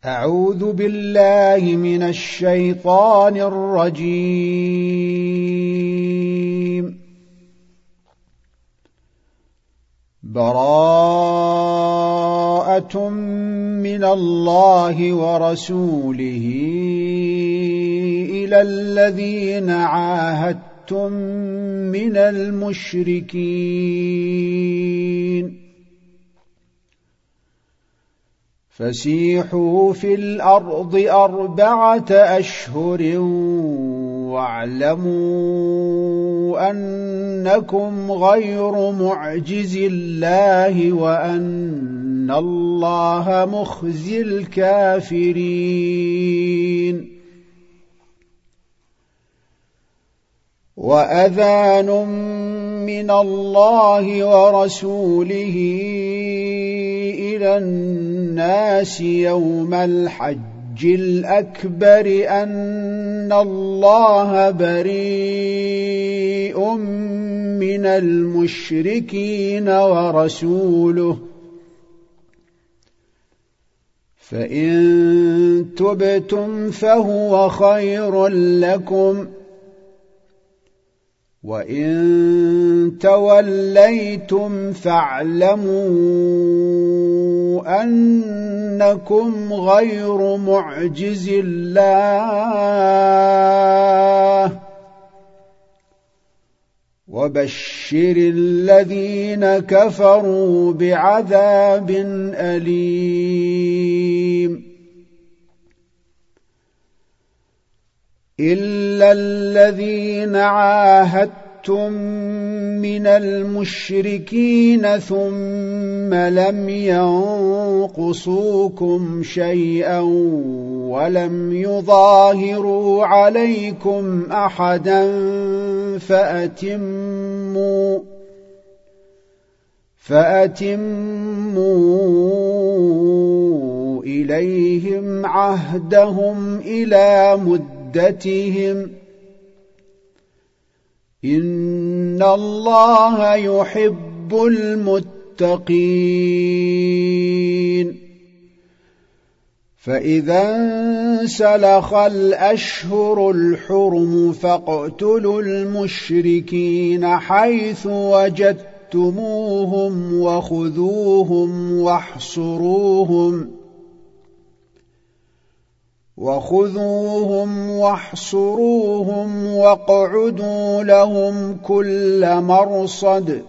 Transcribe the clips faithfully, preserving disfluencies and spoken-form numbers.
أعوذ بالله من الشيطان الرجيم. براءة من الله ورسوله إلى الذين عاهدتم من المشركين فسيحوا في الأرض أربعة أشهر واعلموا أنكم غير معجز الله وأن الله مخزي الكافرين. وأذان من الله ورسوله إلى الناس يوم الحج الأكبر أن الله بريء من المشركين ورسوله فإن تبتم فهو خير لكم وإن توليتم فاعلموا أنكم غير معجز الله وبشر الذين كفروا بعذاب أليم. إلا الذين عاهدتم من المشركين ثم لم ينقصوكم شيئا ولم يظاهروا عليكم أحدا فأتموا فأتموا إليهم عهدهم إلى مدة مدتهم إن الله يحب المتقين. فإذا انسلخ الأشهر الحرم فاقتلوا المشركين حيث وجدتموهم وخذوهم واحصروهم وخذوهم واحصروهم واقعدوا لهم كل مرصد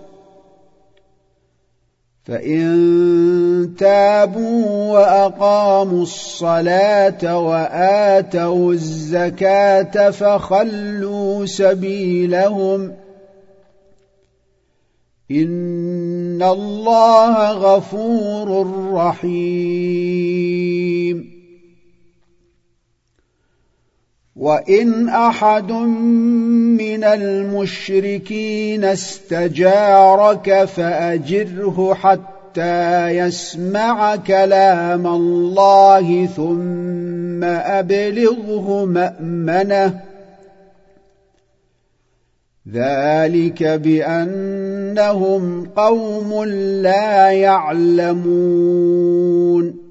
فإن تابوا وأقاموا الصلاة وآتوا الزكاة فخلوا سبيلهم إن الله غفور رحيم. وإن أحد من المشركين استجارك فأجره حتى يسمع كلام الله ثم أبلغه مأمنه ذلك بأنهم قوم لا يعلمون.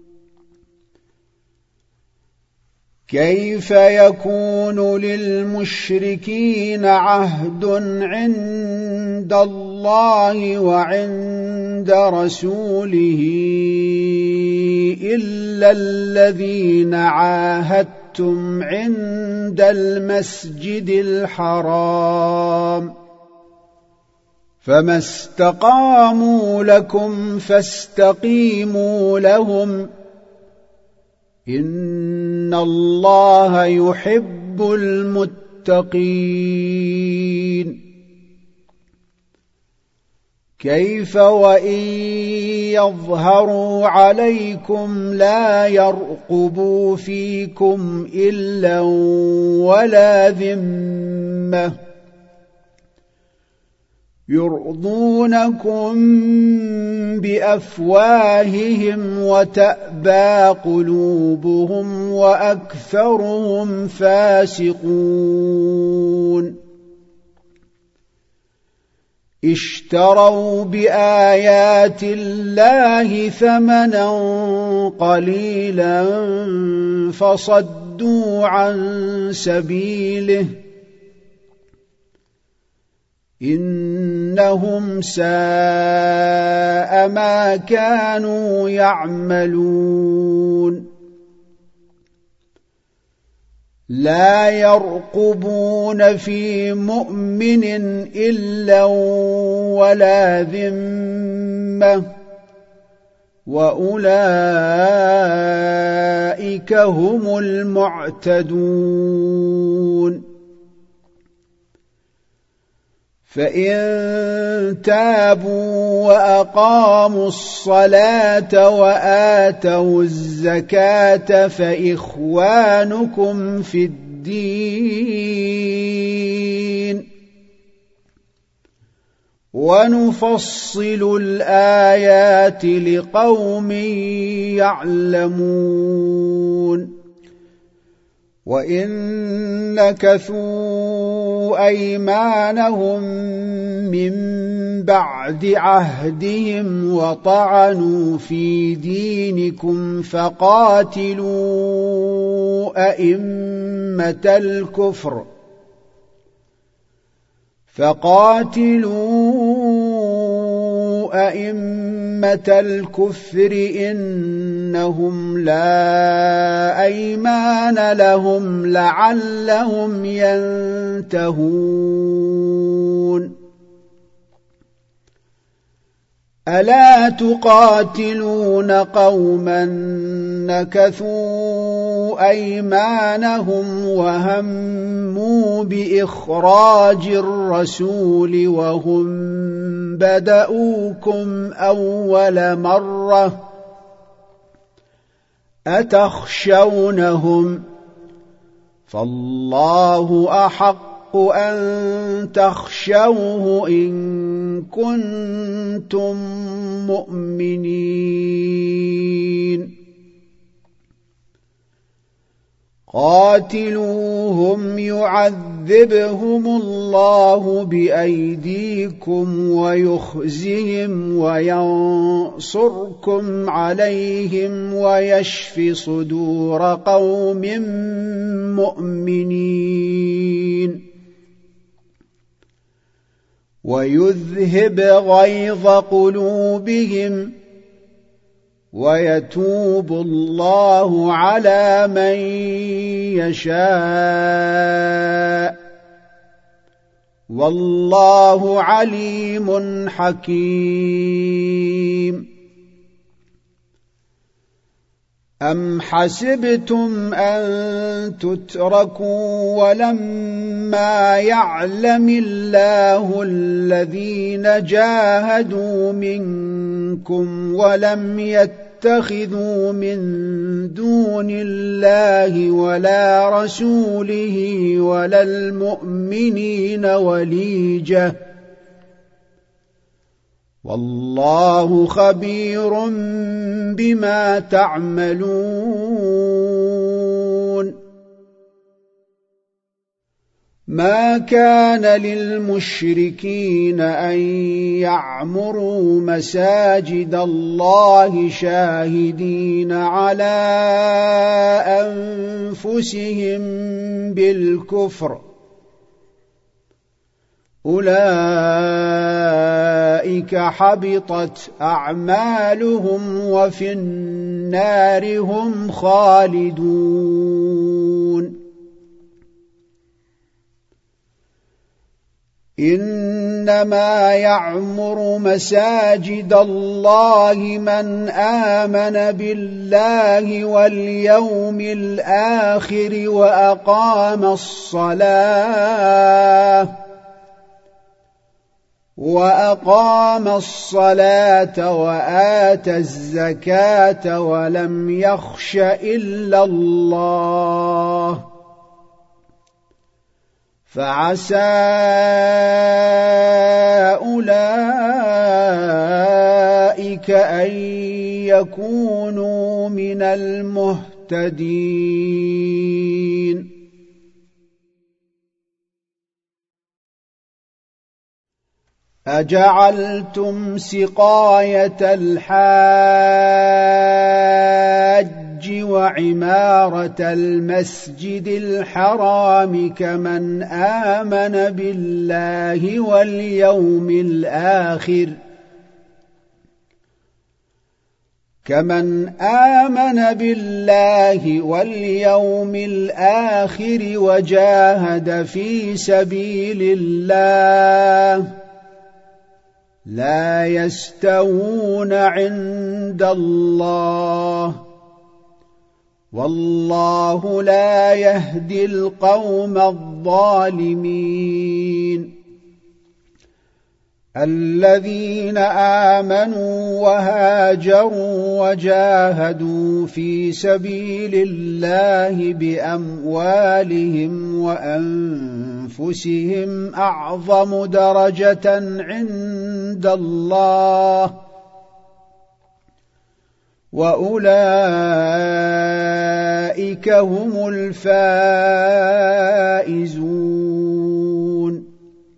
كيف يكون للمشركين عهد عند الله وعند رسوله إلا الذين عاهدتم عند المسجد الحرام فما استقاموا لكم فاستقيموا لهم إن الله يحب المتقين. كيف وإن يظهروا عليكم لا يرقبوا فيكم إلا ولا ذمة يرضونكم بأفواههم وتأبى قلوبهم وأكثرهم فاسقون. اشتروا بآيات الله ثمنا قليلا فصدوا عن سبيله إنهم ساء ما كانوا يعملون لا يرقبون في مؤمن إلا ولا ذمة وأولئك هم المعتدون فإن تابوا وأقاموا الصلاة وآتوا الزكاة فإخوانكم في الدين ونفصل الآيات لقوم يعلمون وإن نكثوا أيمانهم من بعد عهدهم وطعنوا في دينكم فقاتلوا أئمة الكفر فقاتلوا أئمة الكفر إنهم لا أيمان لهم لعلهم ينتهون ألا تقاتلون قوما نكثوا أيمانهم وهموا بإخراج الرسول وهم بدؤوكم أول مرة أتخشونهم فالله أحق أن تخشوه إن كنتم مؤمنين قاتلوهم يعذبهم الله بأيديكم ويخزهم وينصركم عليهم ويشف صدور قوم مؤمنين ويذهب غيظ قلوبهم ويتوب الله على من يشاء والله عليم حكيم أم حسبتم أن تتركوا ولما يعلم الله الذين جاهدوا منكم ولم يتخذوا من دون الله ولا رسوله ولا المؤمنين وليجة والله خبير بما تعملون ما كان للمشركين أن يعمروا مساجد الله شاهدين على أنفسهم بالكفر أولئك حبطت أعمالهم وفي النار هم خالدون إنما يعمر مساجد الله من آمن بالله واليوم الآخر وأقام الصلاة وأقام الصلاة وآتى الزكاة ولم يخش إلا الله فعسى أولئك أن يكونوا من المهتدين أجعلتم سقاية الحاج وعمارة المسجد الحرام كمن آمن بالله واليوم الآخر كمن آمن بالله واليوم الآخر وجاهد في سبيل الله لا يستوون عند الله والله لا يهدي القوم الظالمين الذين آمنوا وهاجروا وجاهدوا في سبيل الله بأموالهم وأنفسهم أعظم درجة عند الله وأولئك هم الفائزون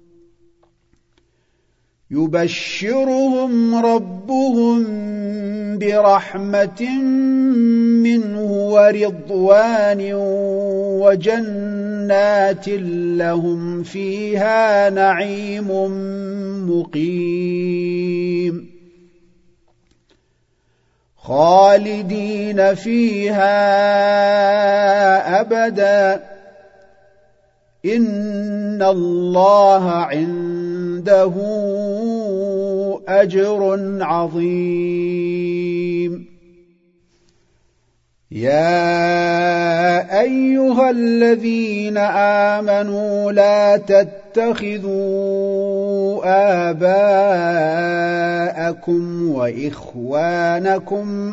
يبشرهم ربهم برحمة منه ورضوان وجنات لهم فيها نعيم مقيم خالدين فيها أبدا إن الله عنده أجر عظيم يا أيها الذين آمنوا لا تتخذوا آباءكم وإخوانكم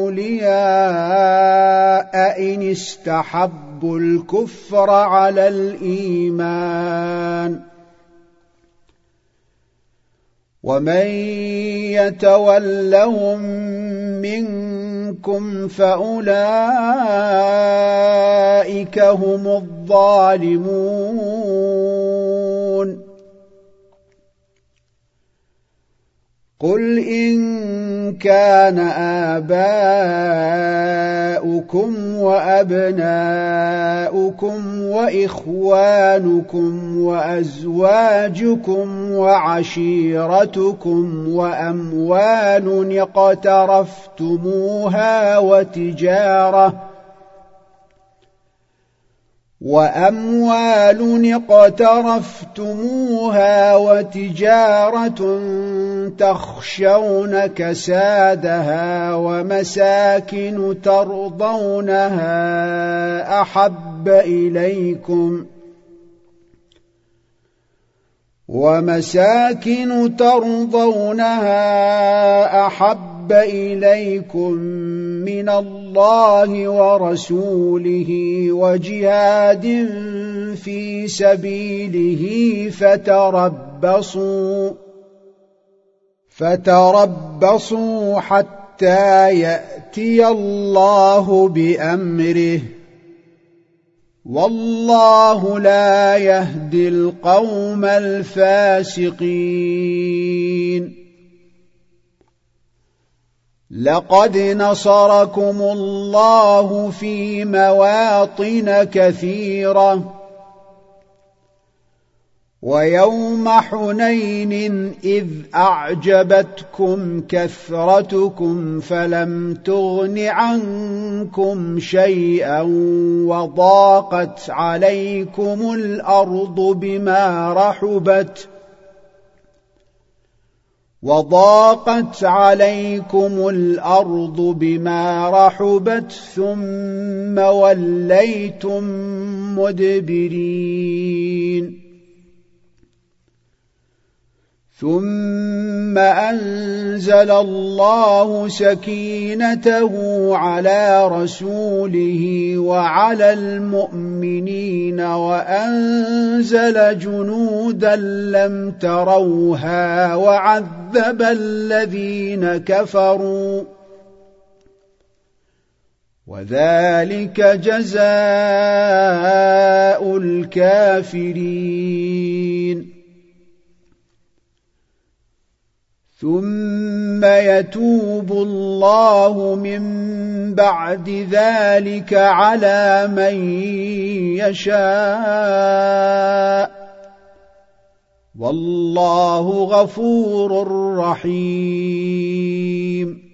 أولياء إن استحبوا الكفر على الإيمان ومن يتولهم منكم فأولئك هم الظالمون قل إن كان آباؤكم وأبناؤكم وإخوانكم وأزواجكم وعشيرتكم وأموال اقترفتموها وتجارة وأموال اقترفتموها وتجارة تخشون كسادها ومساكن ترضونها أحب إليكم ومساكن ترضونها أحب إليكم من الله ورسوله وجهاد في سبيله فتربصوا فتربصوا حتى يأتي الله بأمره والله لا يهدي القوم الفاسقين لقد نصركم الله في مواطن كثيرة ويوم حنين إذ أعجبتكم كثرتكم فلم تغن عنكم شيئا وضاقت عليكم الأرض بما رحبت وضاقت عليكم الأرض بما رحبت ثم وليتم مدبرين ثم أنزل الله سكينته على رسوله وعلى المؤمنين وأنزل جنودا لم تروها وعذب الذين كفروا وذلك جزاء الكافرين ثم يتوب الله من بعد ذلك على من يشاء والله غفور رحيم.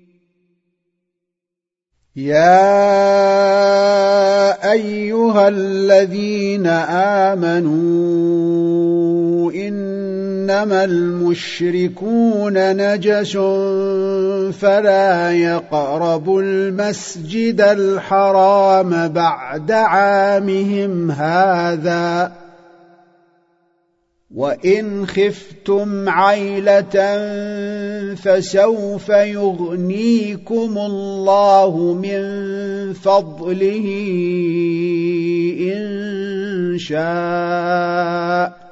يا أيها الذين آمنوا إنما المشركون نجس فلا يقربوا المسجد الحرام بعد عامهم هذا وإن خفتم عيلة فسوف يغنيكم الله من فضله إن شاء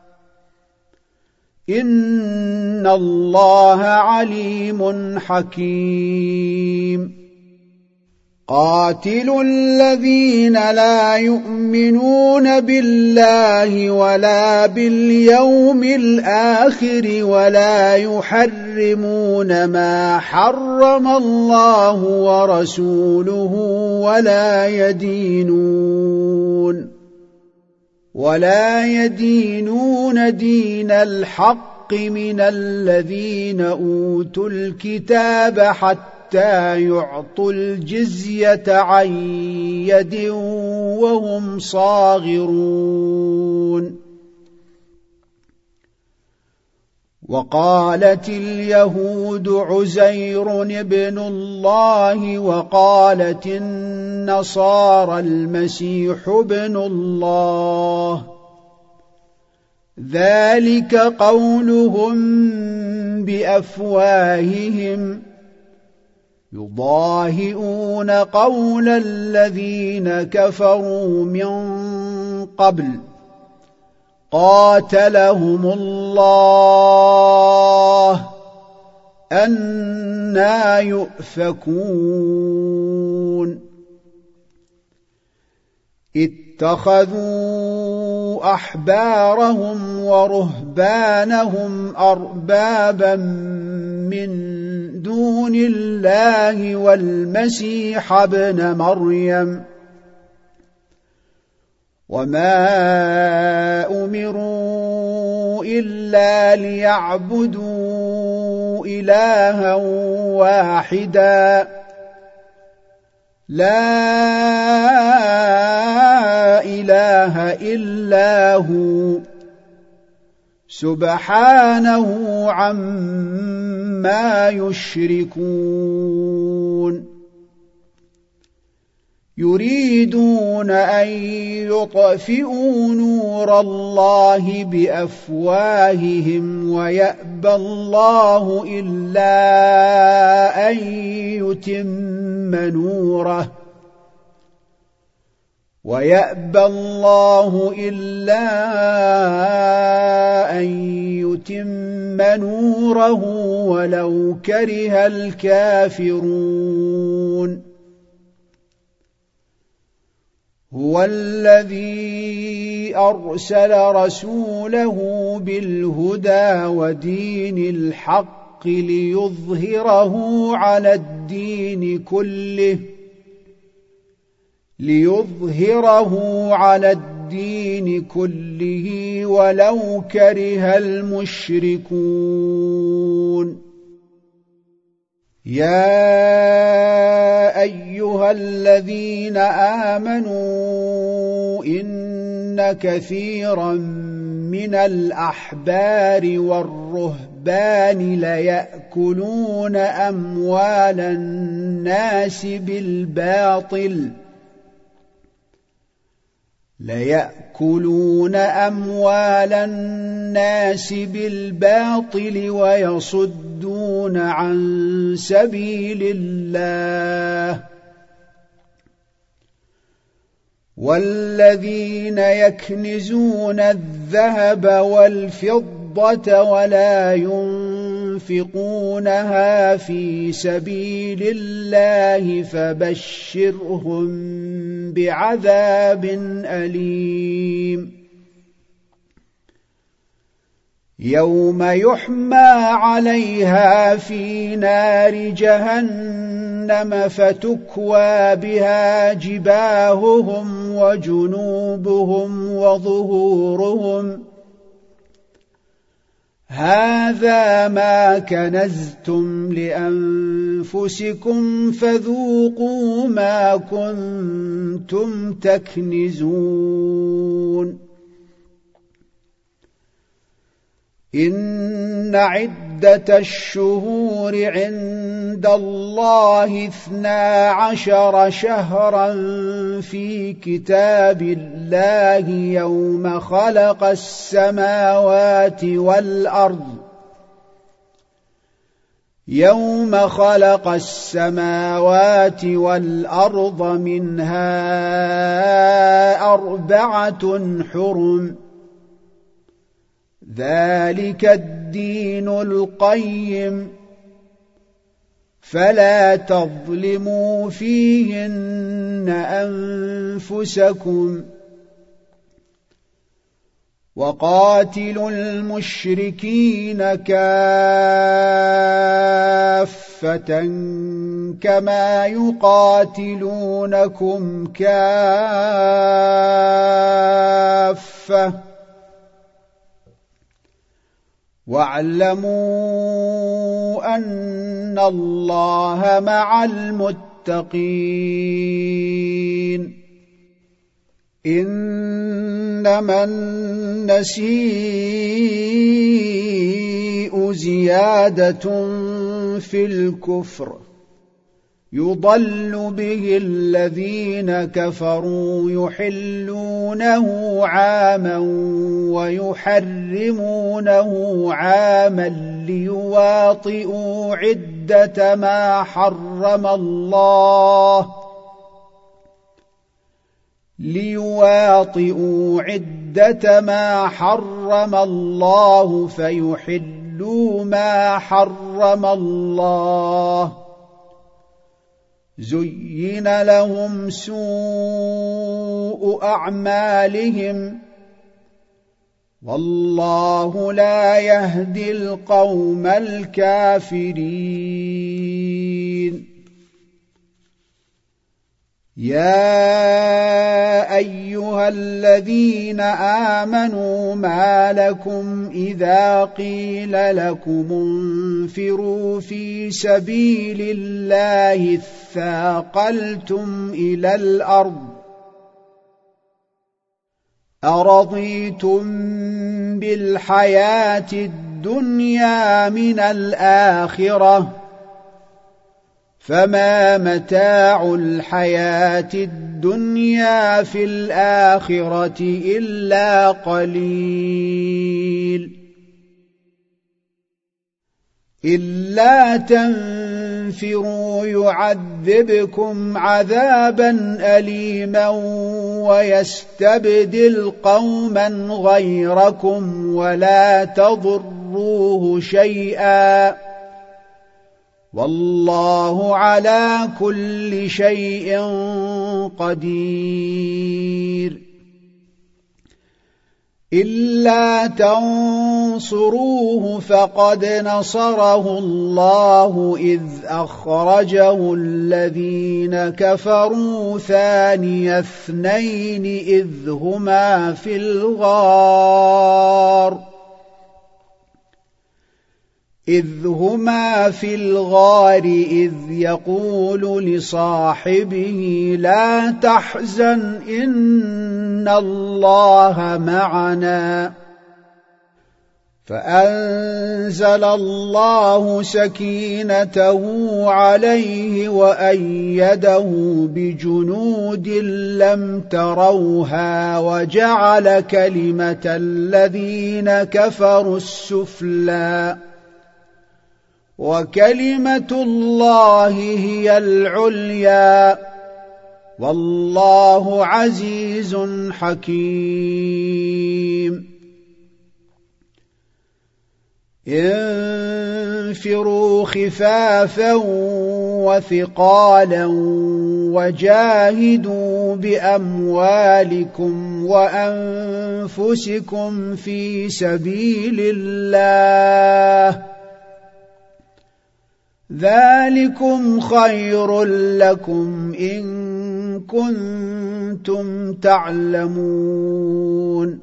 إن الله عليم حكيم. قاتلوا الذين لا يؤمنون بالله ولا باليوم الآخر ولا يحرمون ما حرم الله ورسوله ولا يدينون ولا يدينون دين الحق من الذين أوتوا الكتاب حتى حتى يعطوا الجزية عن يد وهم صاغرون. وقالت اليهود عزير ابن الله وقالت النصارى المسيح ابن الله ذلك قولهم بأفواههم يضاهئون قول الذين كفروا من قبل قاتلهم الله أنى يؤفكون. اتخذوا أحبارهم ورهبانهم أربابا من دون الله والمسيح ابن مريم وما أمروا إلا ليعبدوا إلها واحدا لا إله إلا هو سبحانه عما يشركون. يريدون أن يطفئوا نور الله بأفواههم ويأبى الله إلا أن يتم نوره ويأبى الله إلا أن يتم نوره ولو كره الكافرون. هو الذي أرسل رسوله بالهدى ودين الحق ليظهره على الدين كله ليظهره على الدين كله ولو كره المشركون. يا أيها الذين آمنوا إن كثيرا من الأحبار والرهبان ليأكلون أموال الناس بالباطل ليأكلون أموال الناس بالباطل ويصدون عن سبيل الله والذين يكنزون الذهب والفضة ولا ينفقونها في سبيل الله فبشرهم بعذاب أليم. يوم يحمى عليها في نار جهنم فتكوى بها جباههم وجنوبهم وظهورهم هذا ما كنزتم لأنفسكم فذوقوا ما كنتم تكنزون إن عدة الشهور عند الله اثنا عشر شهرا في كتاب الله يوم خلق السماوات والأرض يوم خلق السماوات والأرض منها أربعة حرم ذلك الدين القيم فلا تظلموا فيهن أنفسكم وقاتلوا المشركين كافة كما يقاتلونكم كافة واعلموا أن الله مع المتقين إنما النسيء زيادة في الكفر يضل به الذين كفروا يحلونه عاما ويحرمونه عاما ليواطئوا عدة ما حرم الله ليواطئوا عدة ما حرم الله فيحلوا ما حرم الله زين لهم سوء أعمالهم والله لا يهدي القوم الكافرين يا أيها الذين آمنوا ما لكم إذا قيل لكم انفروا في سبيل الله اثاقلتم إلى الأرض أرضيتم بالحياة الدنيا من الآخرة فما متاع الحياة الدنيا في الآخرة إلا قليل إلا تنفروا يعذبكم عذابا أليما ويستبدل قوما غيركم ولا تضروه شيئا والله على كل شيء قدير إلا تنصروه فقد نصره الله إذ أخرجه الذين كفروا ثاني اثنين إذ هما في الغار إذ هما في الغار إذ يقول لصاحبه لا تحزن إن الله معنا فأنزل الله سكينته عليه وأيده بجنود لم تروها وجعل كلمة الذين كفروا السفلى وكلمة الله هي العليا والله عزيز حكيم انفروا خفافا وثقالا وجاهدوا بأموالكم وأنفسكم في سبيل الله ذلكم خير لكم إن كنتم تعلمون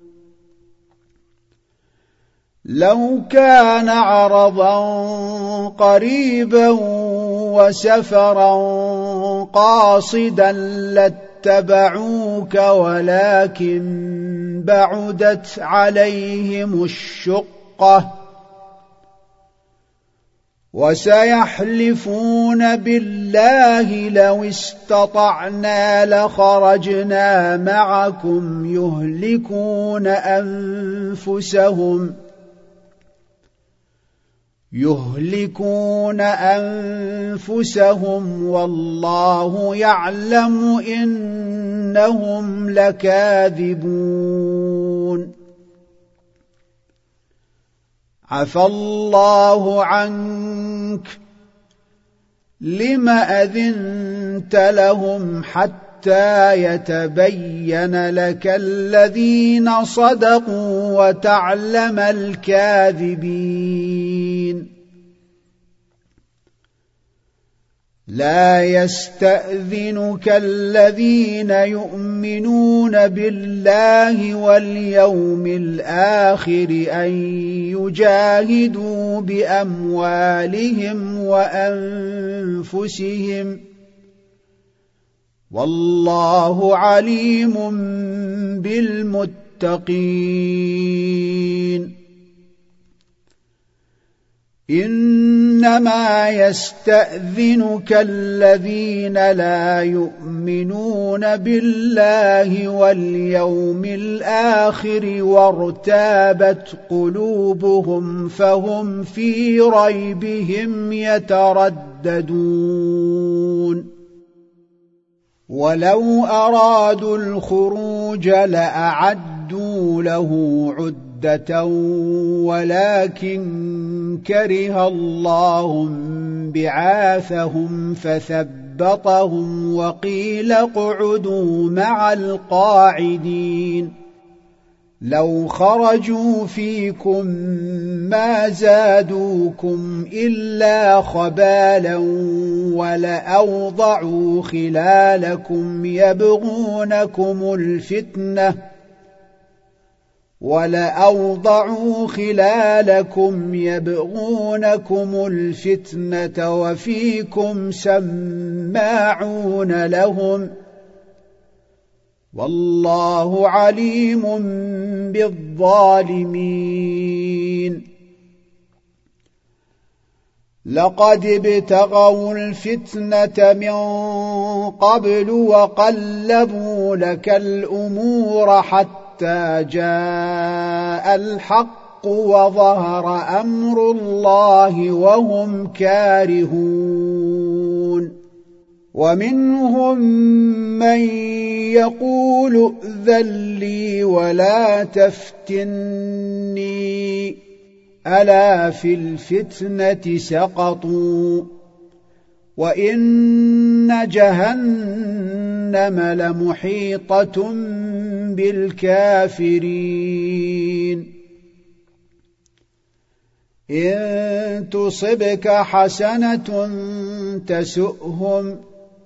لو كان عرضا قريبا وسفرا قاصدا لاتبعوك ولكن بعدت عليهم الشقة وسيحلفون بالله لو استطعنا لخرجنا معكم يهلكون أنفسهم يهلكون أنفسهم والله يعلم إنهم لكاذبون عفى الله عنك لم أذنت لهم حتى يتبين لك الذين صدقوا وتعلم الكاذبين لا يستأذنك الذين يؤمنون بالله واليوم الآخر أن يجاهدوا بأموالهم وأنفسهم والله عليم بالمتقين إنما يستأذنك الذين لا يؤمنون بالله واليوم الآخر وارتابت قلوبهم فهم في ريبهم يترددون ولو أرادوا الخروج لأعدوا له عدة ولكن كره الله بعاثهم فثبطهم وقيل اقعدوا مع القاعدين لو خرجوا فيكم ما زادوكم إلا خبالا ولأوضعوا خلالكم يبغونكم الفتنة ولأوضعوا خلالكم يبغونكم الفتنة وفيكم سماعون لهم والله عليم بالظالمين لقد ابتغوا الفتنة من قبل وقلبوا لك الأمور حتى جاء الحق وظهر أمر الله وهم كارهون ومنهم من يقول ائذن لي ولا تفتني ألا في الفتنة سقطوا وإن جهنم لمحيطة بالكافرين إن تصبك حسنة تسؤهم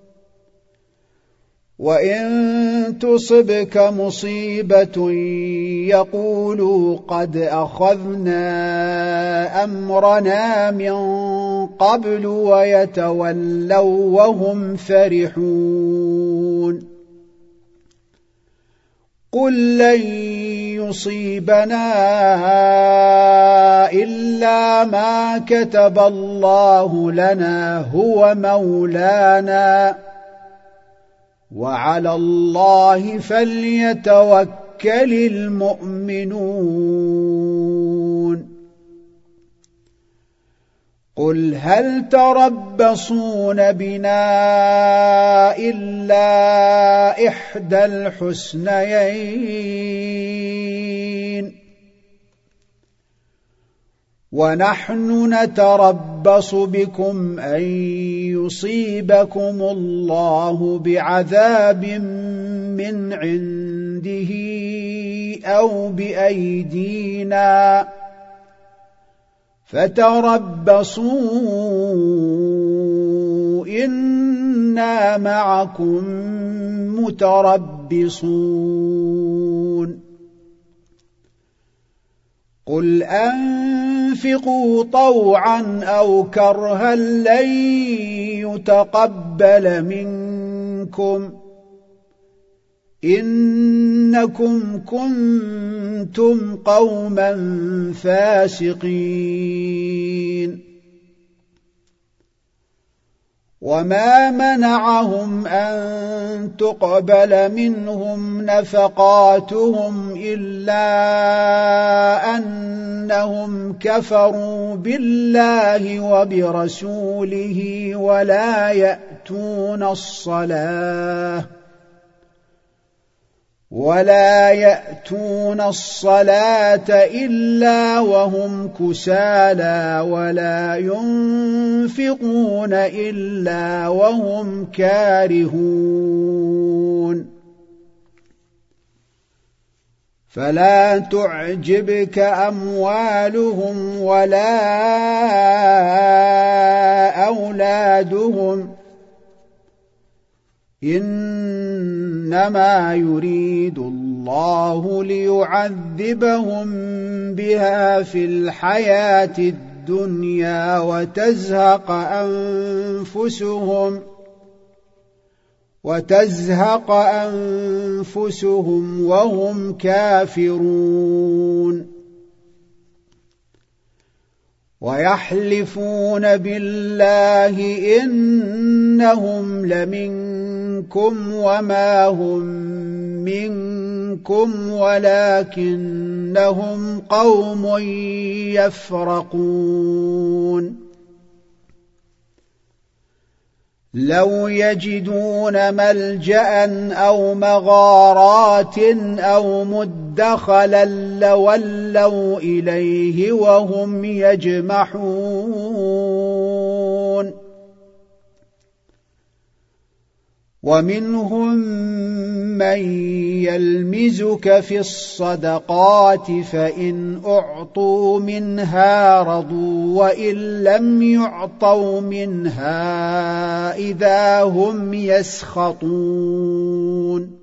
وإن تصبك مصيبة يقولوا قد أخذنا أمرنا من قبل ويتولوا وهم فرحون قل لن يصيبنا إلا ما كتب الله لنا هو مولانا وعلى الله فليتوكل المؤمنون قل هل تربصون بنا إلا إحدى الحسنيين ونحن نتربص بكم أن يصيبكم الله بعذاب من عنده أو بأيدينا فتربصوا إنا معكم متربصون قل أنفقوا طوعا أو كرها لن يتقبل منكم إنكم كنتم قوما فاسقين وما منعهم أن تقبل منهم نفقاتهم إلا أنهم كفروا بالله وبرسوله ولا يأتون الصلاة ولا يأتون الصلاة إلا وهم كسالى ولا ينفقون إلا وهم كارهون فلا تعجبك أموالهم ولا أولادهم إنما يريد الله ليعذبهم بها في الحياة الدنيا وتزهق أنفسهم وتزهق أنفسهم وهم كافرون ويحلفون بالله إنهم لمنكم وما هم منكم ولكنهم قوم يفرقون لو يجدون ملجأ أو مغارات أو مدخلا لولوا إليه وهم يجمحون ومنهم من يلمزك في الصدقات فإن أعطوا منها رضوا وإن لم يعطوا منها إذا هم يسخطون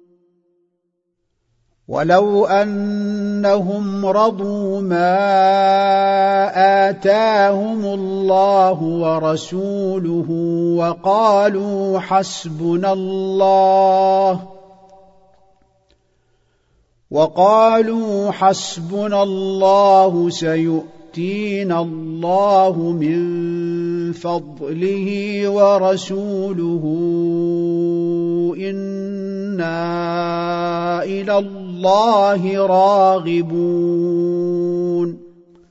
ولو أنهم رضوا ما آتاهم الله ورسوله وقالوا حسبنا الله وقالوا حسبنا الله سيؤتينا الله من فضله ورسوله إنا إلى الله راغبون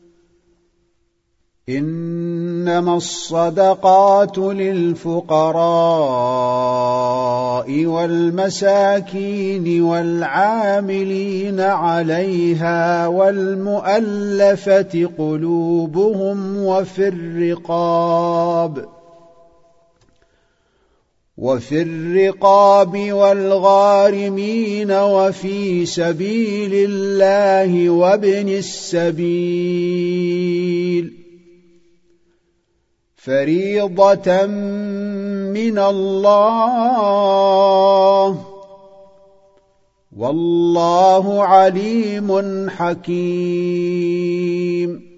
إنما الصدقات للفقراء والمساكين والعاملين عليها والمؤلفة قلوبهم وفي الرقاب وفي الرقاب والغارمين وفي سبيل الله وابن السبيل فريضة من الله والله عليم حكيم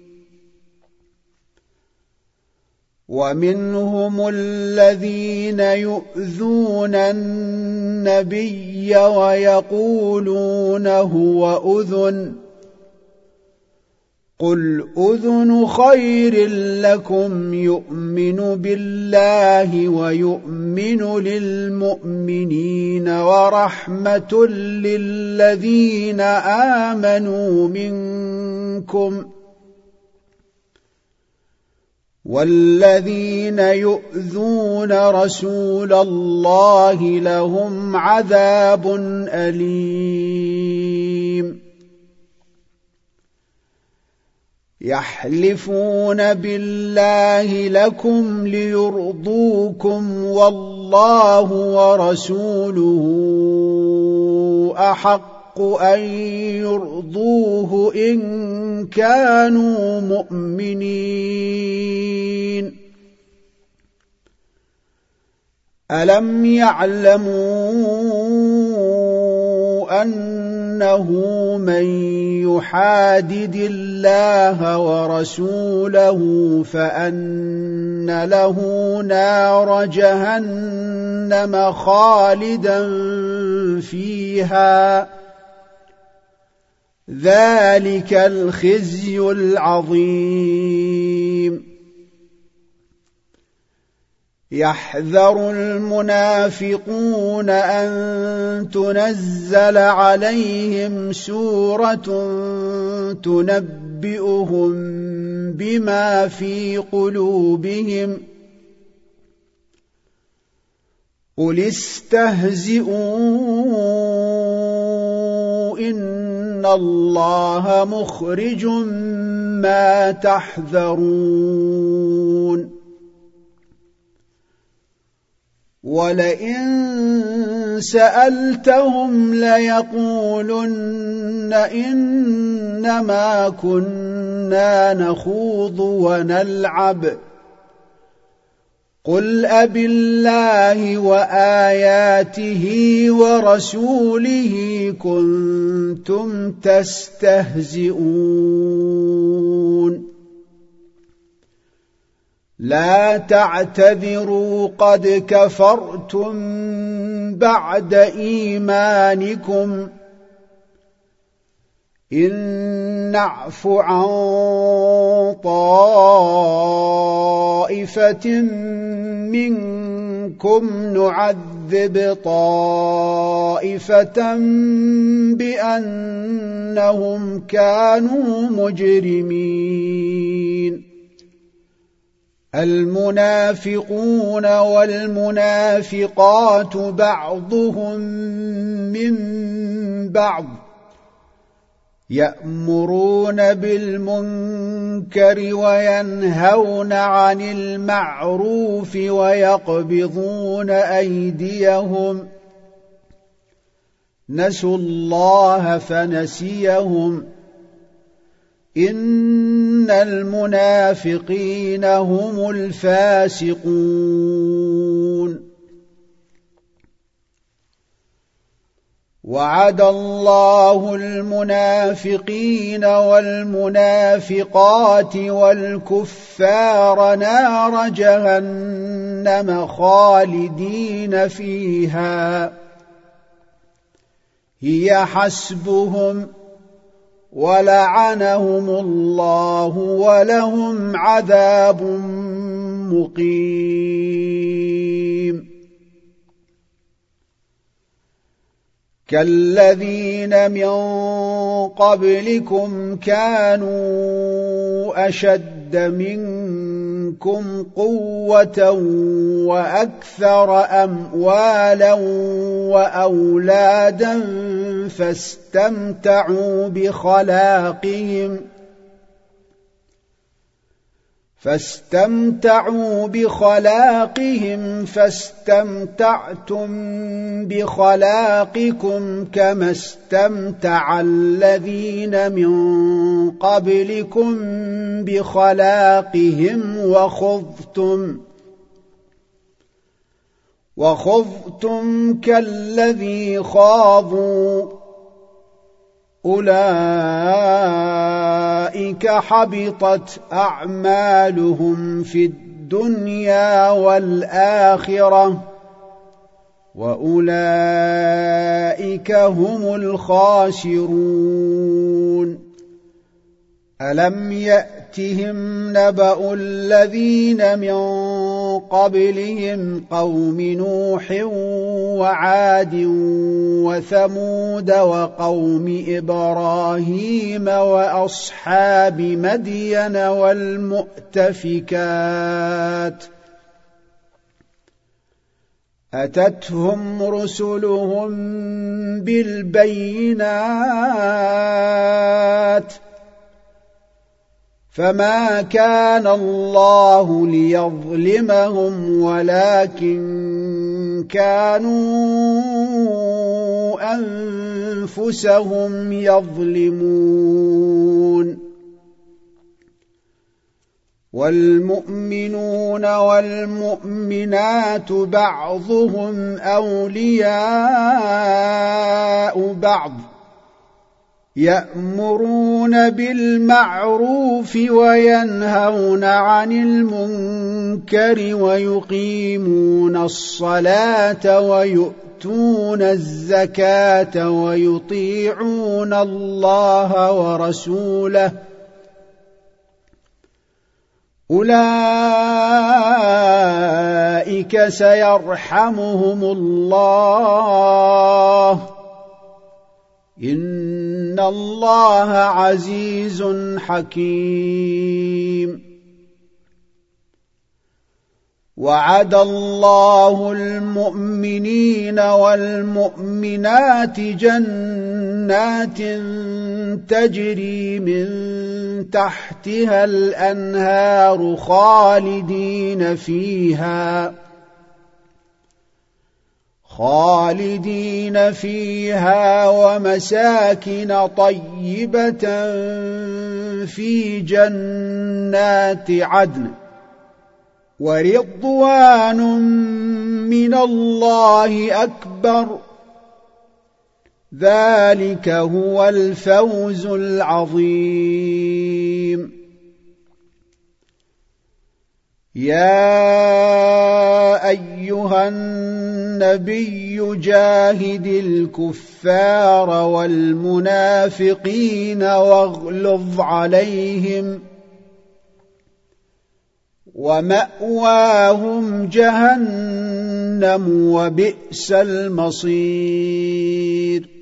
ومنهم الذين يؤذون النبي ويقولون هو أذن قل أذن خير لكم يؤمن بالله ويؤمن للمؤمنين ورحمة للذين آمنوا منكم والذين يؤذون رسول الله لهم عذاب أليم يحلفون بالله لكم ليرضوكم والله ورسوله أحق أن يرضوه إن كانوا مؤمنين ألم يعلموا أنه من يحادد الله ورسوله فأن له نار جهنم خالدا فيها ذلك الخزي العظيم يحذر المنافقون أن تنزل عليهم سورة تنبئهم بما في قلوبهم قل استهزئوا إن الله مخرج ما تحذرون ولئن سألتهم ليقولن إنما كنا نخوض ونلعب قل أبالله وآياته ورسوله كنتم تستهزئون لا تعتذروا قد كفرتم بعد إيمانكم إن نعف عن طائفة منكم نعذب طائفة بأنهم كانوا مجرمين المنافقون والمنافقات بعضهم من بعض يأمرون بالمنكر وينهون عن المعروف ويقبضون أيديهم نسوا الله فنسيهم إن المنافقين هم الفاسقون وعد الله المنافقين والمنافقات والكفار نار جهنم خالدين فيها هي حسبهم ولعنهم الله ولهم عذاب مقيم كالذين من قبلكم كانوا أشد منكم قوة وأكثر أموالا وأولادا فاستمتعوا بخلاقهم فاستمتعوا بخلاقهم فاستمتعتم بخلاقكم كما استمتع الذين من قبلكم بخلاقهم وخضتم وخضتم كالذي خاضوا أولئك حبطت أعمالهم في الدنيا والآخرة وأولئك هم الخاسرون ألم يأتهم نبأ الذين من قبلهم قوم نوح وعاد وثمود وقوم إبراهيم وأصحاب مدين والمؤتفكات أتتهم رسلهم بالبينات فما كان الله ليظلمهم ولكن كانوا أنفسهم يظلمون والمؤمنون والمؤمنات بعضهم أولياء بعض يأمرون بالمعروف وينهون عن المنكر ويقيمون الصلاة ويؤتون الزكاة ويطيعون الله ورسوله أولئك سيرحمهم الله إن الله عزيز حكيم وعد الله المؤمنين والمؤمنات جنات تجري من تحتها الأنهار خالدين فيها خالدين فيها ومساكن طيبة في جنات عدن ورضوان من الله أكبر ذلك هو الفوز العظيم يا أيها النبي جاهد الكفار والمنافقين واغلظ عليهم ومأواهم جهنم وبئس المصير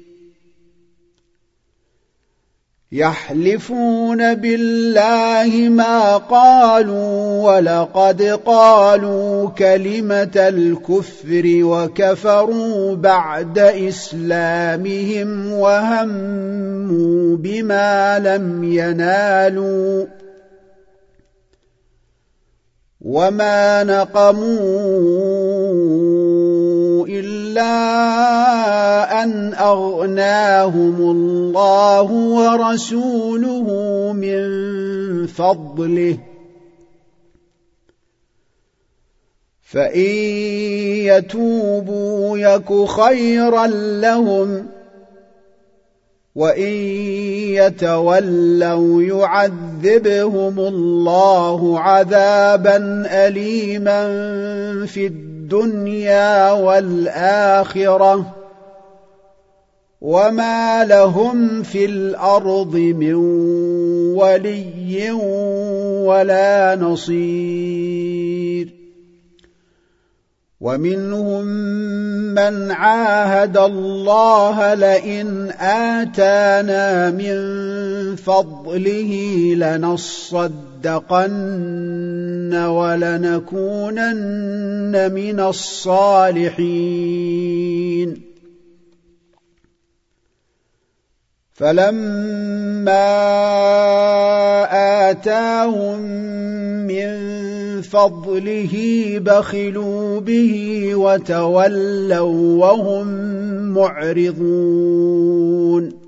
يحلفون بالله ما قالوا ولقد قالوا كلمة الكفر وكفروا بعد إسلامهم وهموا بما لم ينالوا وما نقموا إلا أن أغناهم الله ورسوله من فضله فإن يتوبوا يك خيرا لهم وإن يتولوا يعذبهم الله عذابا أليما في الدنيا والآخرة وما لهم في الأرض من ولي ولا نصير ومنهم من عاهد الله لئن آتانا من فضله لنصدقن ولنكونن من الصالحين فلما آتاهم من فضله بخلوا به وتولوا وهم معرضون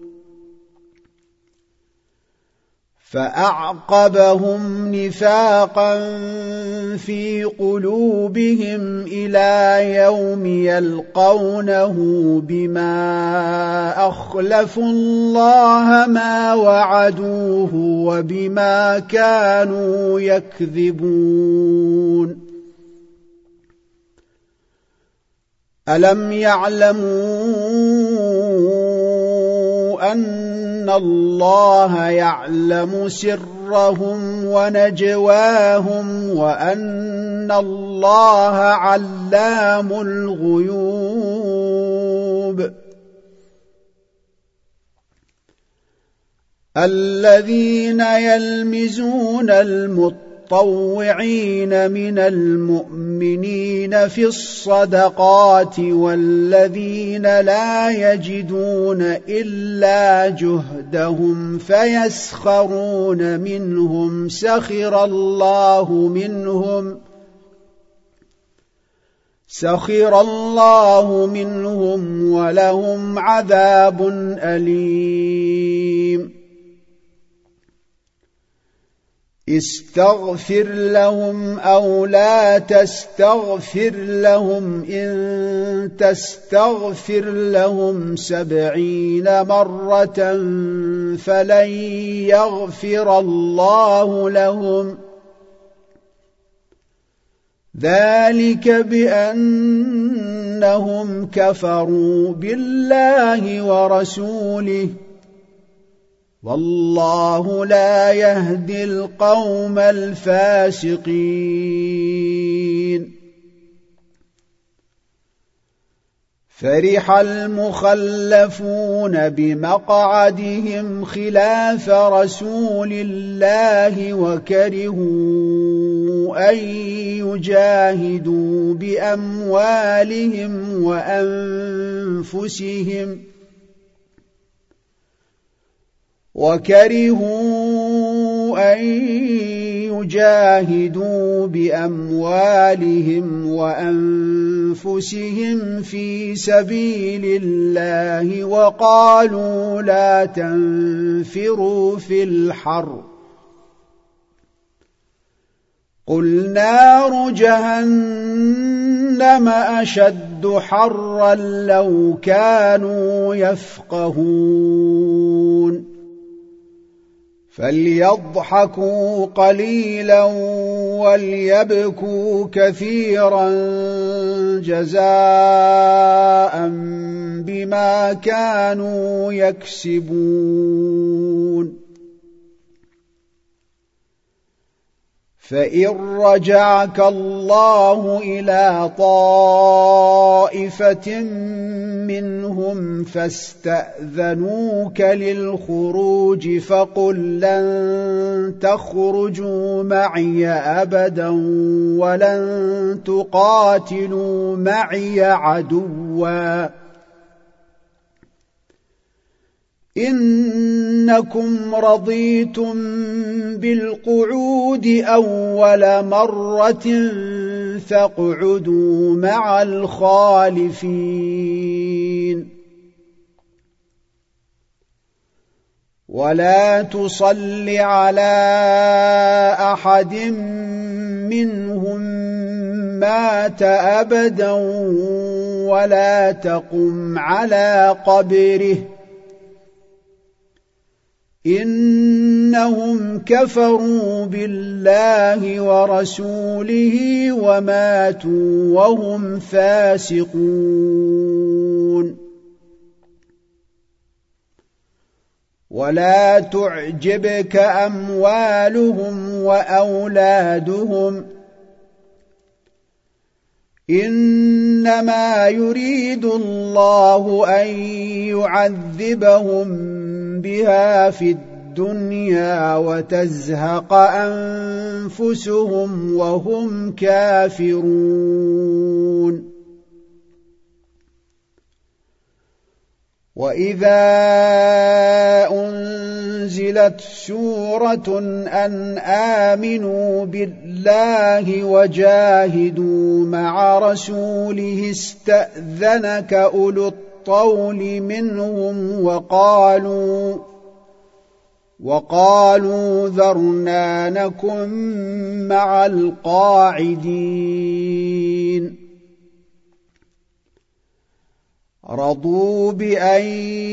فأعقبهم نفاقا في قلوبهم إلى يوم يلقونه بما أخلفوا الله ما وعدوه وبما كانوا يكذبون ألم يعلموا أن الله يعلم سرهم ونجواهم وأن الله علام الغيوب الذين يلمزون المتقين المتطوعين من المؤمنين في الصدقات والذين لا يجدون إلا جهدهم فيسخرون منهم سخر الله منهم سخر الله منهم ولهم عذاب أليم استغفر لهم أو لا تستغفر لهم إن تستغفر لهم سبعين مرة فلن يغفر الله لهم ذلك بأنهم كفروا بالله ورسوله والله لا يهدي القوم الفاسقين فرح المخلفون بمقعدهم خلاف رسول الله وكرهوا أن يجاهدوا بأموالهم وأنفسهم وكرهوا أن يجاهدوا بأموالهم وأنفسهم في سبيل الله وقالوا لا تنفروا في الحر قل نار جهنم أشد حرا لو كانوا يفقهون فليضحكوا قليلا وليبكوا كثيرا جزاء بما كانوا يكسبون فإن رجعك الله إلى طائفة منهم فاستأذنوك للخروج فقل لن تخرجوا معي أبدا ولن تقاتلوا معي عدوا إنكم رضيتم بالقعود أول مرة فاقعدوا مع الخالفين ولا تصل على أحد منهم مات أبدا ولا تقم على قبره إنهم كفروا بالله ورسوله وماتوا وهم فاسقون ولا تعجبك أموالهم وأولادهم إنما يريد الله أن يعذبهم بها في الدنيا وتزهق أنفسهم وهم كافرون وإذا أنزلت سورة أن آمنوا بالله وجاهدوا مع رسوله استأذنك أولو الطول منهم وقالوا وقالوا ذرنا نكن مع القاعدين رضوا بأن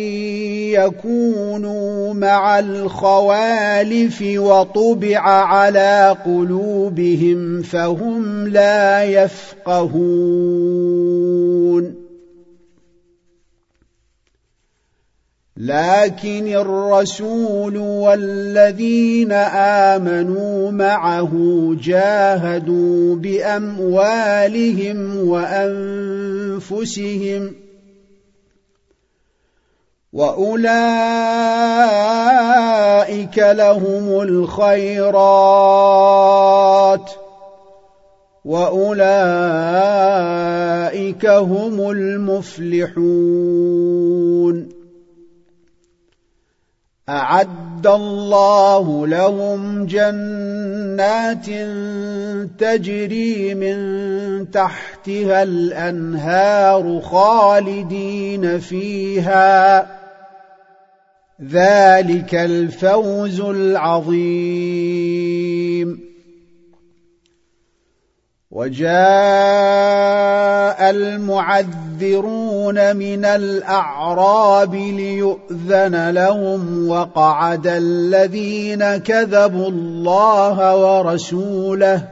يكونوا مع الخوالف وطبع على قلوبهم فهم لا يفقهون لكن الرسول والذين آمنوا معه جاهدوا بأموالهم وأنفسهم وأولئك أولئك لهم الخيرات وأولئك هم المفلحون أعد الله لهم جنات تجري من تحتها الأنهار خالدين فيها ذلك الفوز العظيم وجاء المعذرون من الأعراب ليؤذن لهم وقعد الذين كذبوا الله ورسوله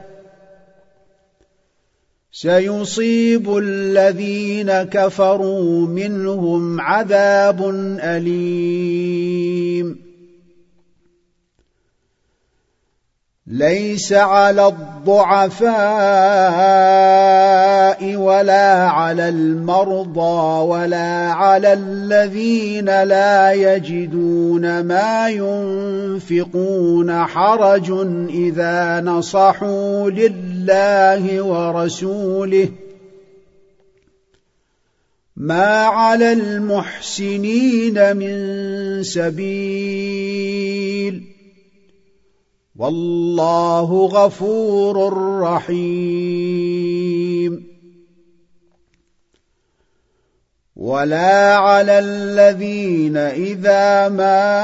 سيصيب الذين كفروا منهم عذاب أليم ليس على الضعفاء ولا على المرضى ولا على الذين لا يجدون ما ينفقون حرج إذا نصحوا لله ورسوله ما على المحسنين من سبيل والله غفور رحيم ولا على الذين إذا ما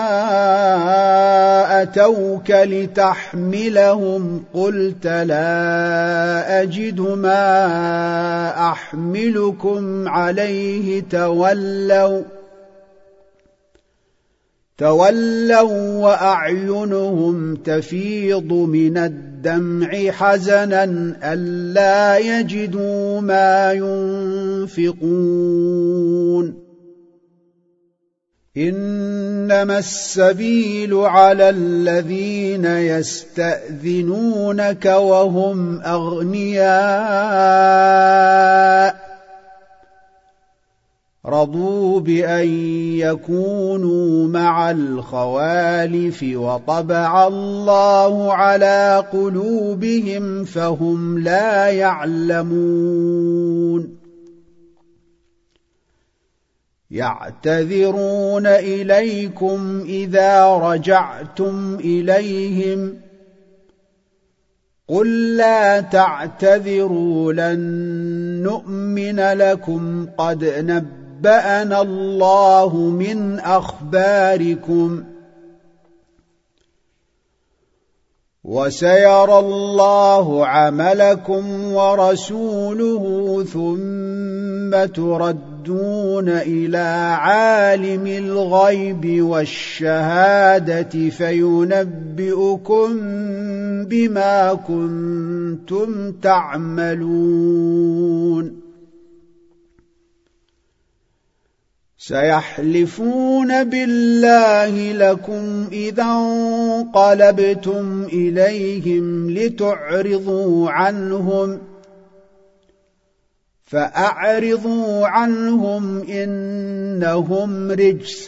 أتوك لتحملهم قلت لا أجد ما أحملكم عليه تولوا تولوا وأعينهم تفيض من الدمع حزنا ألا يجدوا ما ينفقون إنما السبيل على الذين يستأذنونك وهم أغنياء رضوا بأن يكونوا مع الخوالف وطبع الله على قلوبهم فهم لا يعلمون يعتذرون إليكم إذا رجعتم إليهم قل لا تعتذروا لن نؤمن لكم قد نبأ نبأنا الله من أخباركم وسيرى الله عملكم ورسوله ثم تردون إلى عالم الغيب والشهادة فينبئكم بما كنتم تعملون سيحلفون بالله لكم إذا انقلبتم إليهم لتعرضوا عنهم فأعرضوا عنهم إنهم رجس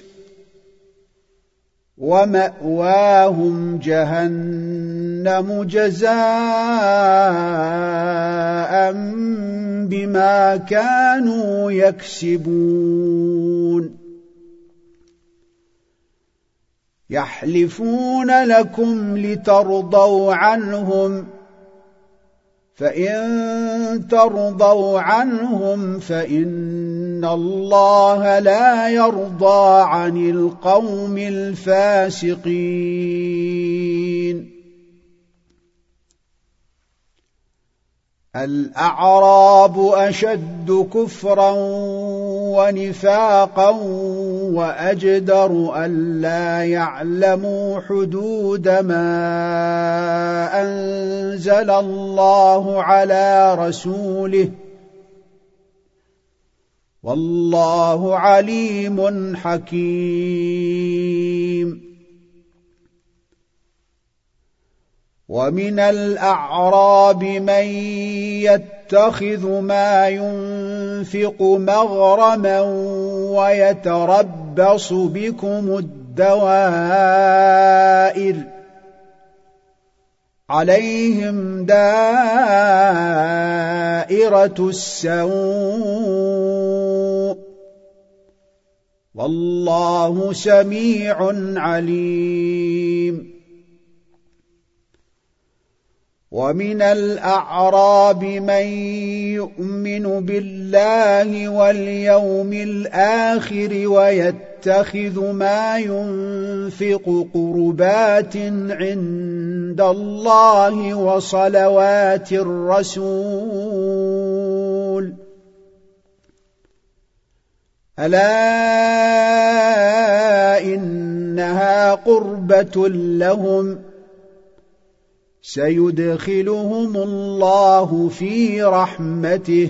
ومأواهم جهنم جزاء بما كانوا يكسبون يحلفون لكم لترضوا عنهم فإن ترضوا عنهم فإن الله لا يرضى عن القوم الفاسقين الأعراب أشد كفرا ونفاقا وأجدر ألا يعلموا حدود ما أنزل الله على رسوله والله عليم حكيم ومن الأعراب من يتخذ ما ينفق مغرما ويتربص بكم الدوائر عليهم دائرة السوء والله سميع عليم ومن الأعراب من يؤمن بالله واليوم الآخر ويتخذ ما ينفق قربات عند الله وصلوات الرسول ألا إنها قربة لهم سيدخلهم الله في رحمته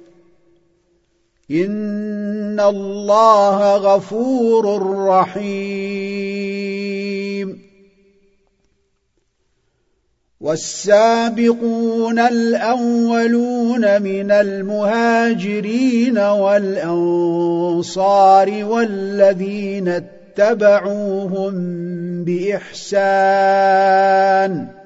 إن الله غفور رحيم والسابقون الأولون من المهاجرين والأنصار والذين اتبعوهم بإحسان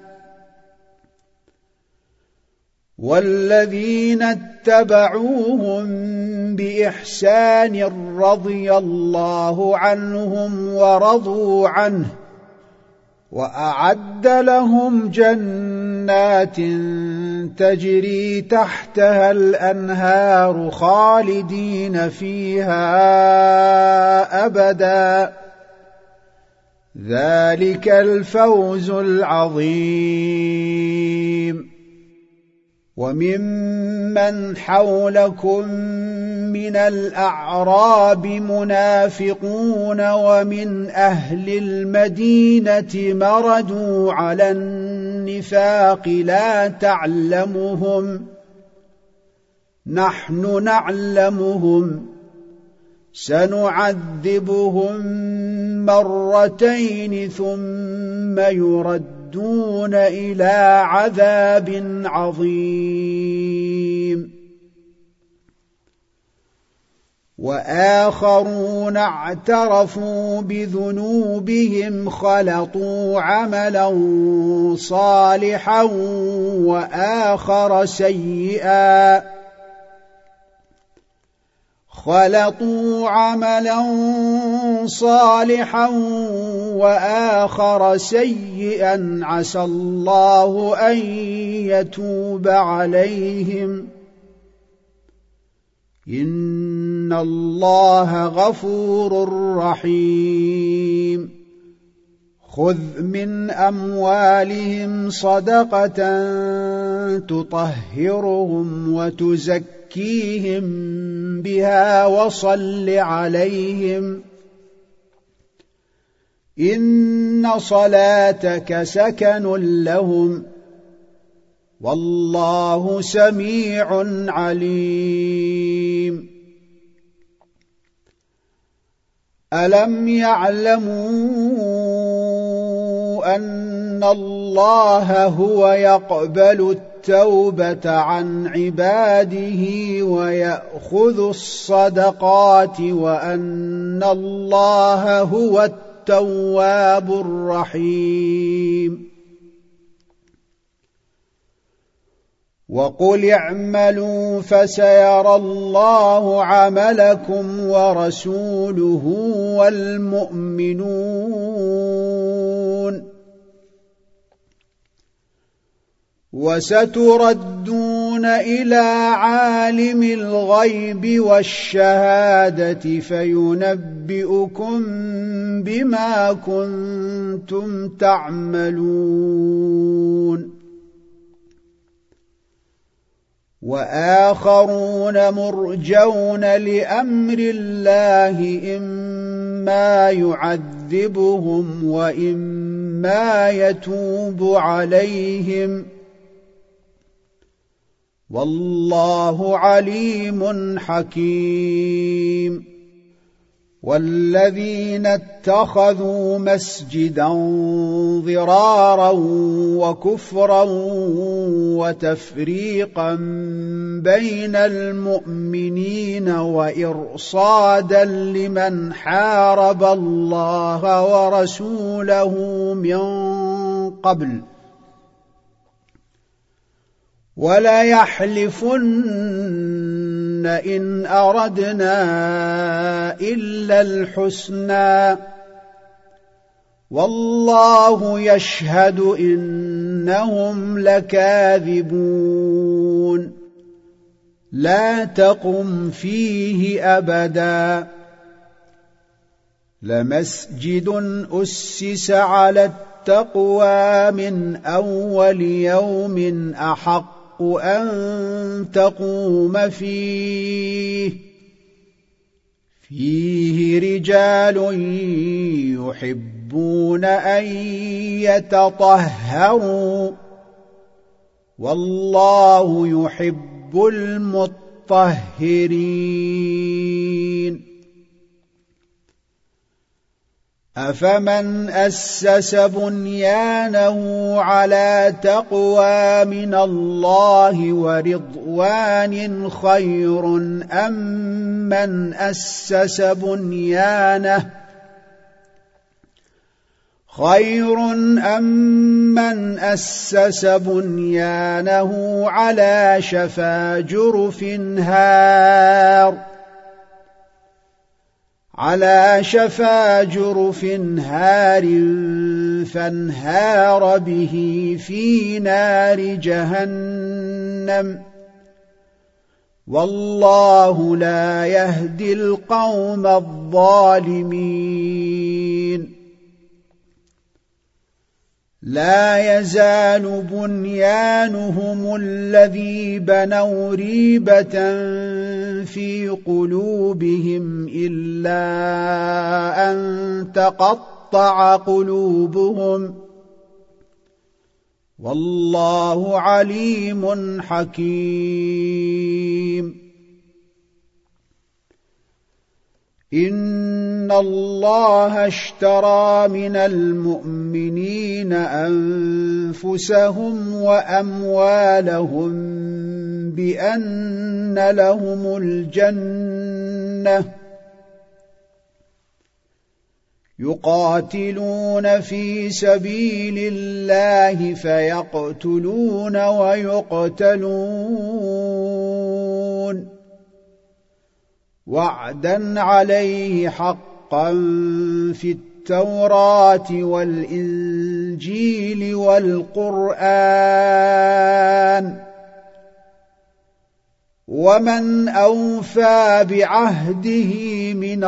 والذين اتبعوهم بإحسان رضي الله عنهم ورضوا عنه وأعد لهم جنات تجري تحتها الأنهار خالدين فيها أبدا ذلك الفوز العظيم وممن حولكم من الأعراب منافقون ومن أهل المدينة مردوا على النفاق لا تعلمهم نحن نعلمهم سنعذبهم مرتين ثم يردون دون إلى عذاب عظيم وآخرون اعترفوا بذنوبهم خلطوا عملا صالحا وآخر سيئا خلطوا عملا صالحا وآخر سيئا عسى الله أن يتوب عليهم إن الله غفور رحيم خذ من أموالهم صدقة تطهرهم وتزكيهم بها وصل عليهم إن صلاتك سكن لهم والله سميع عليم ألم يعلموا أن الله هو يقبل التوبة عن عباده ويأخذ الصدقات وأن الله هو التواب الرحيم وقل اعملوا فسيرى الله عملكم ورسوله والمؤمنون وستردون إلى عالم الغيب والشهادة فينبئكم بما كنتم تعملون وآخرون مرجون لأمر الله إما يعذبهم وإما يتوب عليهم والله عليم حكيم والذين اتخذوا مسجدا ضرارا وكفرا وتفريقا بين المؤمنين وإرصادا لمن حارب الله ورسوله من قبل ولا يحلفن إن أردنا إلا الحسنى والله يشهد إنهم لكاذبون لا تقم فيه أبدا لمسجد أسس على التقوى من أول يوم أحق أن تقوم فيه فيه رجال يحبون أن يتطهروا والله يحب المطهرين أفمن أسس بنيانه على تقوى من الله ورضوان خير أم من أسس بنيانه خير أم من أسس بنيانه على شفا جرف هار على شفا جرف هار فانهار به في نار جهنم والله لا يهدي القوم الظالمين لا يزال بنيانهم الذي بنوا ريبة في قلوبهم إلا أن تقطع قلوبهم والله عليم حكيم إن الله اشترى من المؤمنين أنفسهم وأموالهم بأن لهم الجنة يقاتلون في سبيل الله فيقتلون ويقتلون وعدا عليه حقا في التوراة والإنجيل والقرآن ومن أوفى بعهده من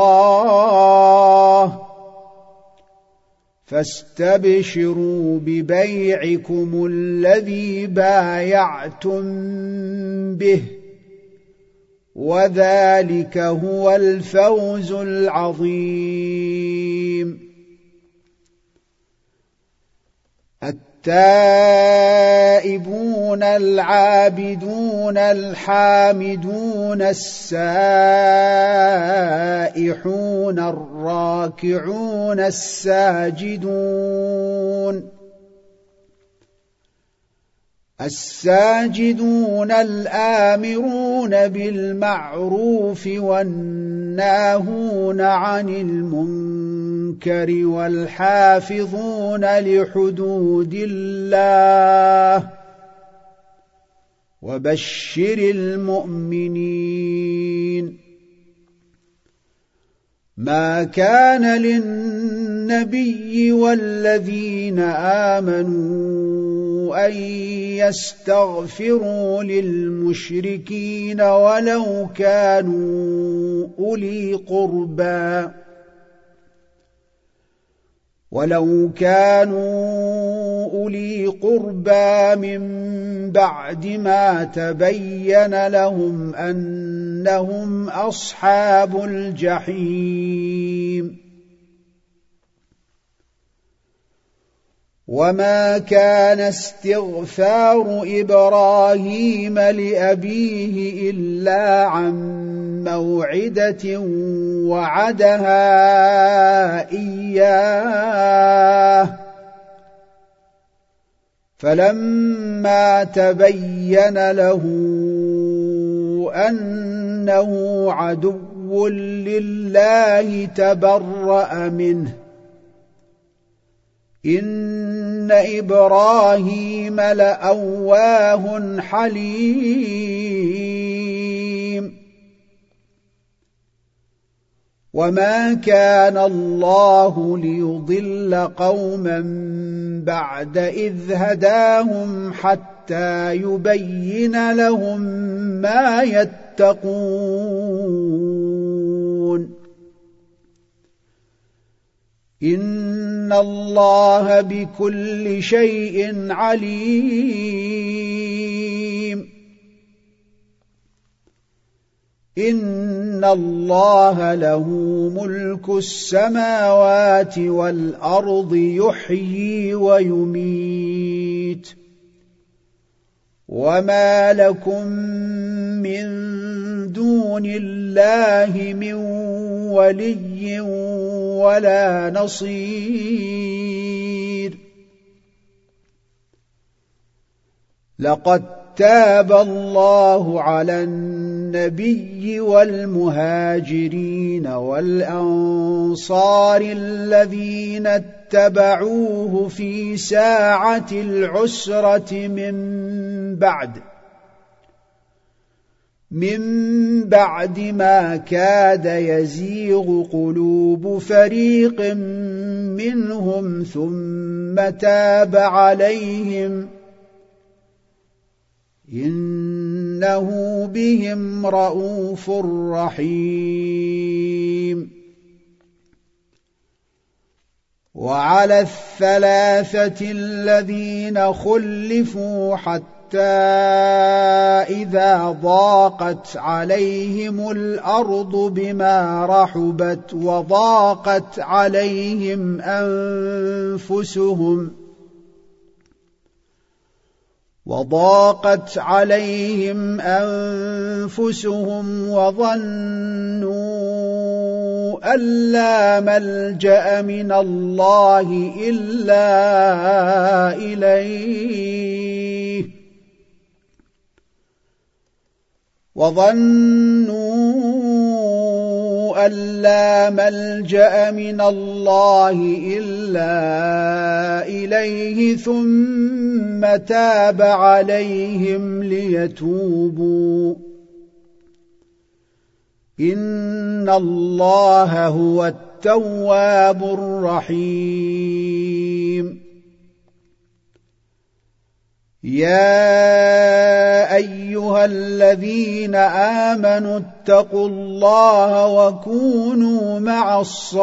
الله فاستبشروا ببيعكم الذي بايعتم به وذلك هو الفوز العظيم التائبون العابدون الحامدون السائحون الراكعون الساجدون الساجدون الآمرون بالمعروف والناهون عن المنكر والحافظون لحدود الله وبشر المؤمنين ما كان للنبي والذين آمنوا أن يستغفروا للمشركين ولو كانوا أولي قربى ولو كانوا أولي قربى من بعد ما تبين لهم أنهم أصحاب الجحيم وما كان استغفار إبراهيم لأبيه إلا عن موعدة وعدها إياه فلما تبين له أنه عدو لله تبرأ منه إن إبراهيم لأواه حليم وما كان الله ليضل قوما بعد إذ هداهم حتى يبين لهم ما يتقون إن الله بكل شيء عليم إن الله له ملك السماوات والأرض يحيي ويميت وما لكم من دون الله من ولي ولا نصير لقد تاب الله على النبي والمهاجرين والأنصار الذين اتبعوه في ساعة العسرة من بعد من بعد ما كاد يزيغ قلوب فريق منهم ثم تاب عليهم إنه بهم رءوف رحيم وعلى الثلاثة الذين خلفوا حتى إذا ضاقت عليهم الأرض بما رحبت وضاقت عليهم أنفسهم وضاقت عليهم أنفسهم وظنوا أن لا ملجأ من الله إلا إليه وظنوا أن لا ملجأ من الله إلا إليه ثم تاب عليهم ليتوبوا إن الله هو التواب الرحيم يا أيها الذين آمنوا اتقوا الله وكونوا مع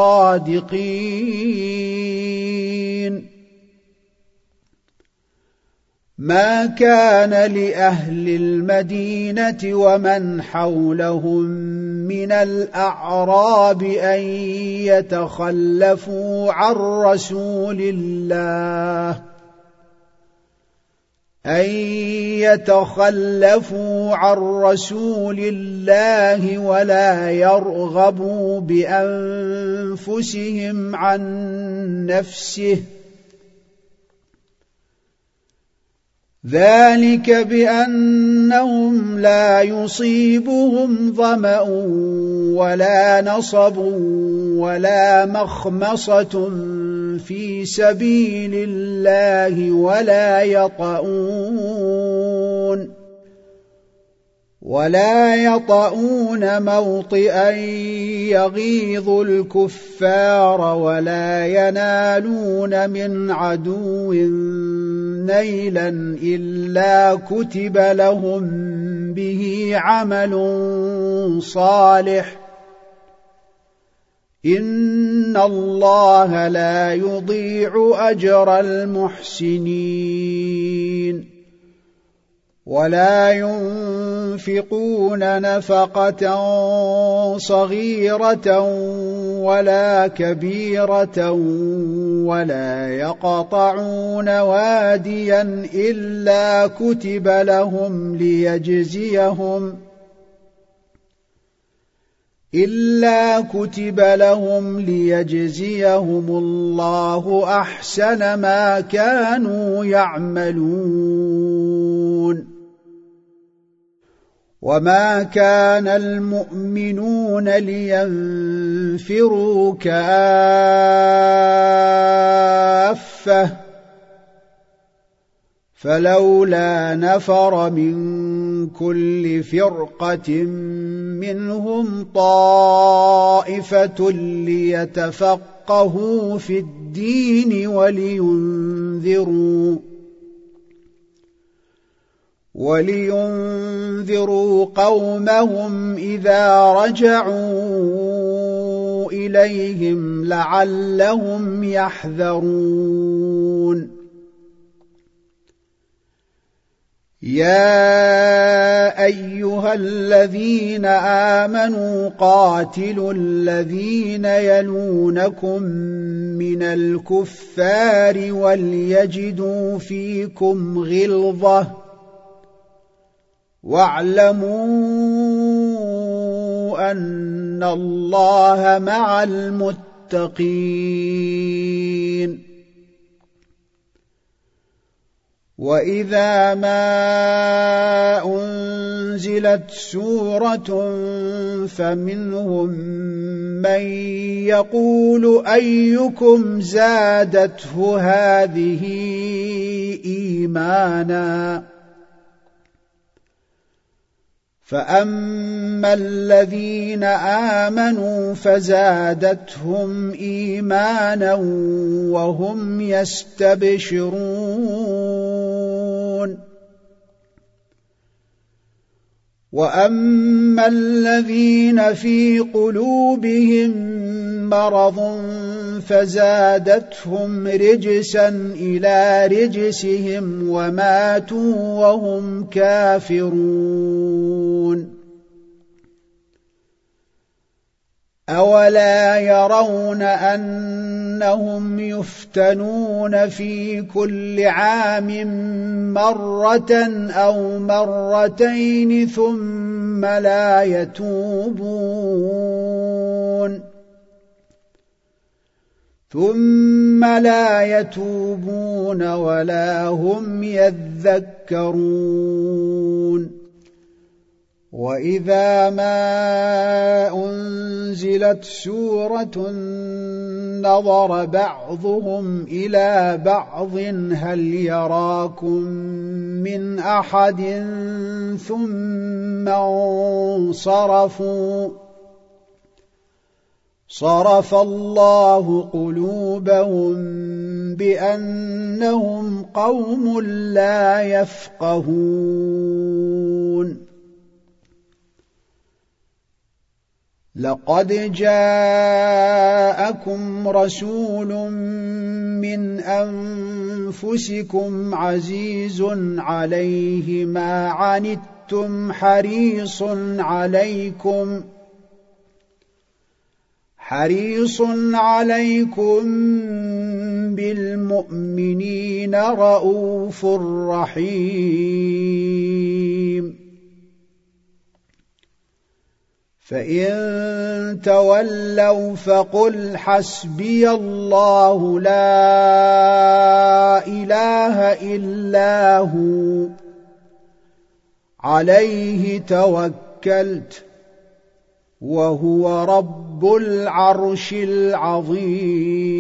الصادقين ما كان لأهل المدينة ومن حولهم من الأعراب أن يتخلفوا عن رسول الله أن يتخلفوا عن رسول الله ولا يرغبوا بأنفسهم عن نفسه ذلك بأنهم لا يصيبهم ظمأ ولا نصب ولا مخمصة في سبيل الله ولا يطؤون ولا يطؤون موطئا يغيظ الكفار ولا ينالون من عدو نيلا إلا كتب لهم به عمل صالح إن الله لا يضيع أجر المحسنين ولا ينفقون نفقة صغيرة ولا كبيرة ولا يقطعون واديا إلا كتب لهم ليجزيهم إلا كتب لهم ليجزيهم الله أحسن ما كانوا يعملون. وما كان المؤمنون لينفروا كافة فلولا نفر من كل فرقة منهم طائفة ليتفقهوا في الدين ولينذروا ولينذروا قومهم إذا رجعوا إليهم لعلهم يحذرون. يا أيها الذين آمنوا قاتلوا الذين يلونكم من الكفار وليجدوا فيكم غلظة واعلموا أن الله مع المتقين. وإذا ما أنزلت سورة فمنهم من يقول أيكم زادته هذه إيمانا فأما الذين آمنوا فزادتهم إيمانا وهم يستبشرون. وأما الذين في قلوبهم مرض فزادتهم رجسا إلى رجسهم وماتوا وهم كافرون. أولا يرون أنهم يفتنون في كل عام مرة أو مرتين ثم لا يتوبون ثم لا يتوبون ولا هم يذكرون. وإذا ما أنزلت سورة نظر بعضهم إلى بعض هل يراكم من أحد ثم انصرفوا صرف الله قلوبهم بأنهم قوم لا يفقهون. لقد جاءكم رسول من أنفسكم عزيز عليه ما عنتم حريص عليكم حريص عليكم بالمؤمنين رءوف رحيم. فإن تولوا فقل حسبي الله لا إله إلا هو عليه توكلت وهو رب العرش العظيم.